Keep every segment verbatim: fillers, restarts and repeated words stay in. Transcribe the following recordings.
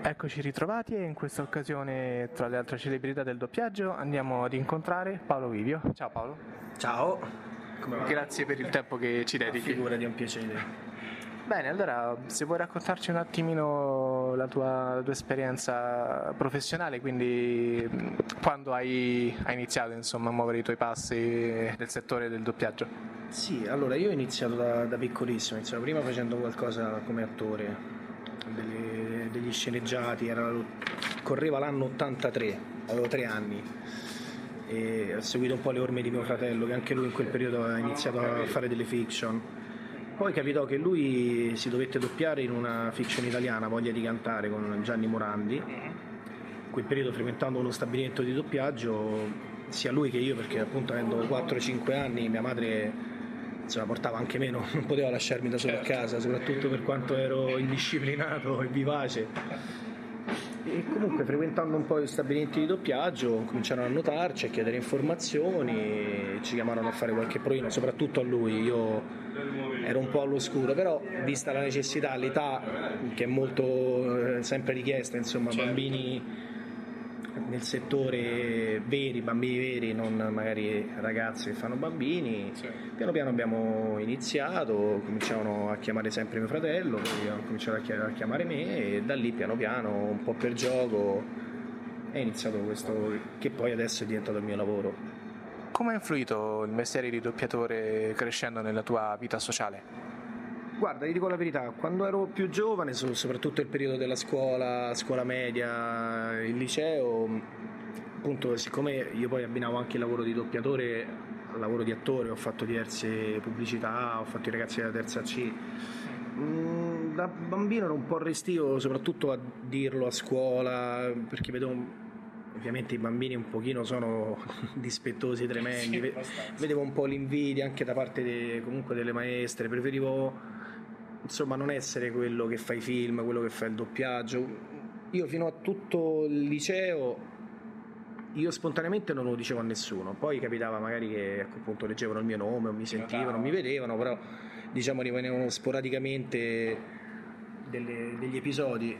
Eccoci ritrovati e in questa occasione, tra le altre celebrità del doppiaggio, andiamo ad incontrare Paolo Vivio. Ciao Paolo. Ciao. Come va? Grazie per il tempo che ci dedichi. Figurati, è un piacere. Bene, allora se vuoi raccontarci un attimino la tua, la tua esperienza professionale, quindi quando hai, hai iniziato insomma, a muovere i tuoi passi nel settore del doppiaggio? Sì, allora io ho iniziato da, da piccolissimo, ho iniziato prima facendo qualcosa come attore, delle, degli sceneggiati, era, correva l'anno ottantatré, avevo tre anni e ho seguito un po' le orme di mio fratello, che anche lui in quel periodo ha iniziato a fare delle fiction. Poi capitò che lui si dovette doppiare in una fiction italiana, Voglia di cantare, con Gianni Morandi. In quel periodo, frequentando uno stabilimento di doppiaggio, sia lui che io, perché appunto avendo quattro cinque anni mia madre insomma, portava anche meno, non poteva lasciarmi da solo a casa, soprattutto per quanto ero indisciplinato e vivace. E comunque, frequentando un po' gli stabilimenti di doppiaggio, cominciarono a notarci, a chiedere informazioni, ci chiamarono a fare qualche provino, soprattutto a lui. Io ero un po' all'oscuro, però vista la necessità, l'età che è molto eh, sempre richiesta, insomma, certo. Bambini nel settore veri, bambini veri, non magari ragazzi che fanno bambini, certo. Piano piano abbiamo iniziato, cominciavano a chiamare sempre mio fratello, poi hanno cominciato a chiamare me e da lì piano piano, un po' per gioco, è iniziato questo che poi adesso è diventato il mio lavoro. Come ha influito il mestiere di doppiatore crescendo nella tua vita sociale? Guarda, ti dico la verità, quando ero più giovane, soprattutto il periodo della scuola, scuola media, il liceo, appunto, siccome io poi abbinavo anche il lavoro di doppiatore al lavoro di attore, ho fatto diverse pubblicità, ho fatto i ragazzi della terza C, da bambino ero un po' restio soprattutto a dirlo a scuola, perché vedo ovviamente i bambini un pochino sono dispettosi, tremendi, sì, vedevo un po' l'invidia anche da parte de, comunque delle maestre, preferivo insomma non essere quello che fa i film, quello che fa il doppiaggio. Io fino a tutto il liceo io spontaneamente non lo dicevo a nessuno, poi capitava magari che ecco, appunto leggevano il mio nome o mi sentivano, mi vedevano, però diciamo rimanevano sporadicamente delle, degli episodi,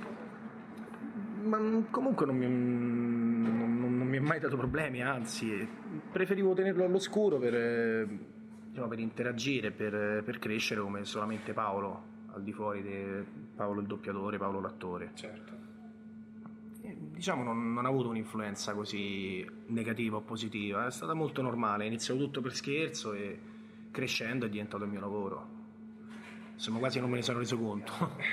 ma comunque non mi, non, non mi è mai dato problemi, anzi preferivo tenerlo all'oscuro per, diciamo, per interagire, per, per crescere come solamente Paolo, al di fuori di Paolo il doppiatore, Paolo l'attore. Certo. E, diciamo non, non ha avuto un'influenza così negativa o positiva, è stata molto normale, è iniziato tutto per scherzo e crescendo è diventato il mio lavoro. Insomma quasi non me ne sono reso conto.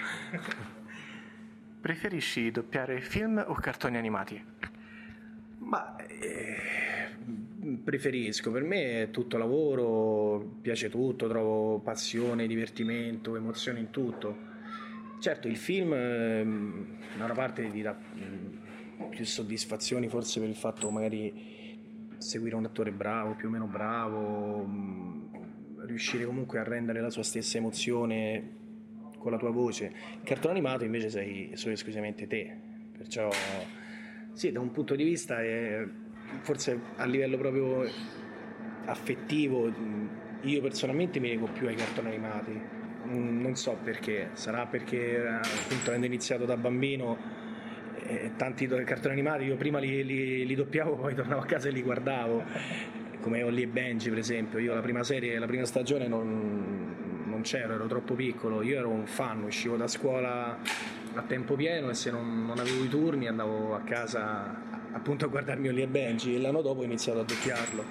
Preferisci doppiare film o cartoni animati? Ma eh, preferisco, per me è tutto lavoro, piace tutto, trovo passione, divertimento, emozione in tutto. Certo il film eh, da una parte ti dà mh, più soddisfazioni forse per il fatto magari seguire un attore bravo, più o meno bravo, mh, riuscire comunque a rendere la sua stessa emozione con la tua voce. Il cartone animato invece sei solo esclusivamente te, perciò sì, da un punto di vista è, forse a livello proprio affettivo io personalmente mi leggo più ai cartoni animati, non so perché, sarà perché appunto avendo iniziato da bambino eh, tanti cartoni animati io prima li, li, li doppiavo, poi tornavo a casa e li guardavo, come Holly e Benji per esempio. Io la prima serie, la prima stagione non, non c'ero, ero troppo piccolo, io ero un fan, uscivo da scuola a tempo pieno e se non, non avevo i turni andavo a casa appunto a guardarmi Holly e Benji, e l'anno dopo ho iniziato a doppiarlo.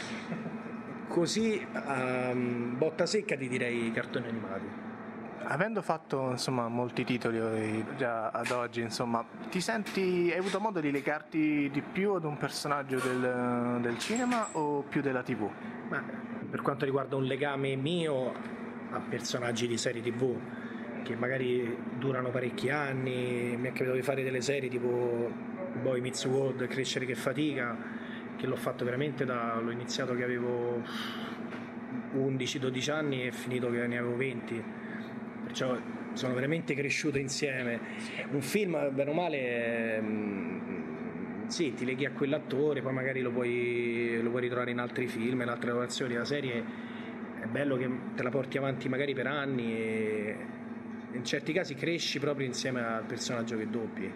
Così um, botta secca ti direi cartoni animati. Avendo fatto insomma molti titoli già ad oggi, insomma, ti senti, hai avuto modo di legarti di più ad un personaggio del, del cinema o più della tivù? Ma per quanto riguarda un legame mio a personaggi di serie tivù che magari durano parecchi anni, mi è capitato di fare delle serie tipo Boy Meets World, Crescere che fatica, che l'ho fatto veramente da, l'ho iniziato che avevo undici dodici anni e finito che ne avevo venti, perciò sono veramente cresciuto insieme. Un film bene o male mh, sì, ti leghi a quell'attore, poi magari lo puoi, lo puoi ritrovare in altri film, in altre lavorazioni. La serie è bello che te la porti avanti magari per anni e in certi casi cresci proprio insieme al personaggio che doppi.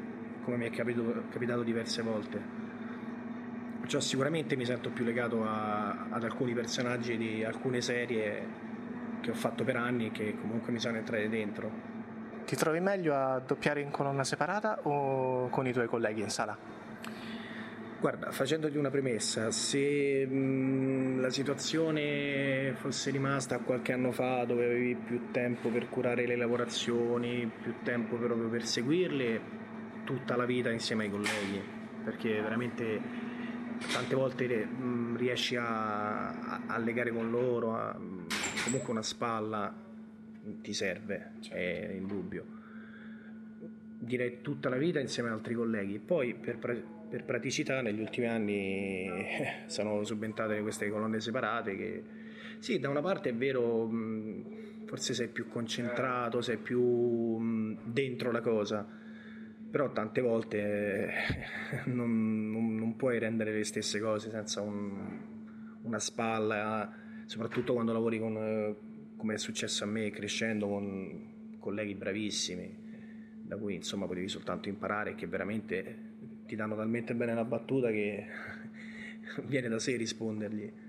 come mi è capitato, capitato diverse volte. Perciò sicuramente mi sento più legato a, ad alcuni personaggi di alcune serie che ho fatto per anni e che comunque mi sono entrate dentro. Ti trovi meglio a doppiare in colonna separata o con i tuoi colleghi in sala? Guarda, facendoti una premessa, se mh, la situazione fosse rimasta qualche anno fa dove avevi più tempo per curare le lavorazioni, più tempo proprio per seguirle, tutta la vita insieme ai colleghi, perché veramente tante volte mh, riesci a, a, a legare con loro, a, comunque una spalla ti serve, è indubbio. Direi tutta la vita insieme ad altri colleghi. Poi per, per praticità negli ultimi anni sono subentrate queste colonne separate che sì, da una parte è vero, forse sei più concentrato, sei più dentro la cosa, però tante volte non, non, non puoi rendere le stesse cose senza un, una spalla, soprattutto quando lavori con, come è successo a me, crescendo con colleghi bravissimi da cui insomma potevi soltanto imparare e che veramente ti danno talmente bene la battuta che viene da sé rispondergli.